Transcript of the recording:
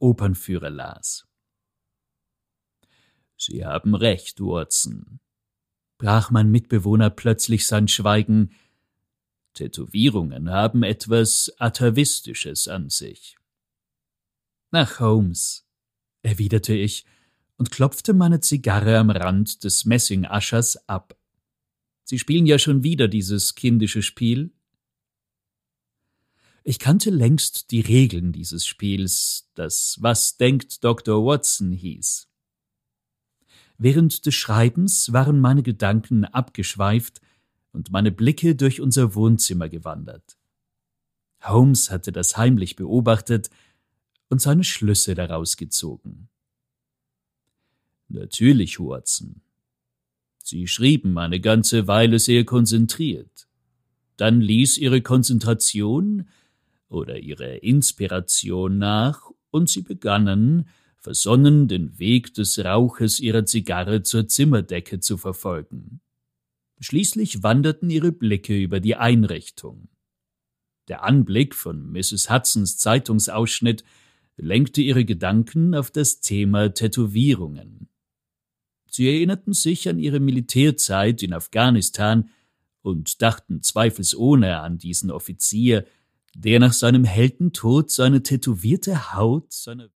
Opernführer las. »Sie haben recht, Watson«, brach mein Mitbewohner plötzlich sein Schweigen. »Tätowierungen haben etwas Atavistisches an sich.« »Ach, Holmes«, erwiderte ich und klopfte meine Zigarre am Rand des Messingaschers ab. »Sie spielen ja schon wieder dieses kindische Spiel?« Ich kannte längst die Regeln dieses Spiels, das »Was denkt Dr. Watson« hieß. Während des Schreibens waren meine Gedanken abgeschweift und meine Blicke durch unser Wohnzimmer gewandert. Holmes hatte das heimlich beobachtet und seine Schlüsse daraus gezogen. »Natürlich, Watson. Sie schrieben eine ganze Weile sehr konzentriert. Dann ließ Ihre Konzentration oder Ihre Inspiration nach und Sie begannen, versonnen den Weg des Rauches Ihrer Zigarre zur Zimmerdecke zu verfolgen. Schließlich wanderten Ihre Blicke über die Einrichtung. Der Anblick von Mrs. Hudsons Zeitungsausschnitt lenkte Ihre Gedanken auf das Thema Tätowierungen. Sie erinnerten sich an Ihre Militärzeit in Afghanistan und dachten zweifelsohne an diesen Offizier, der nach seinem Heldentod seine tätowierte Haut seiner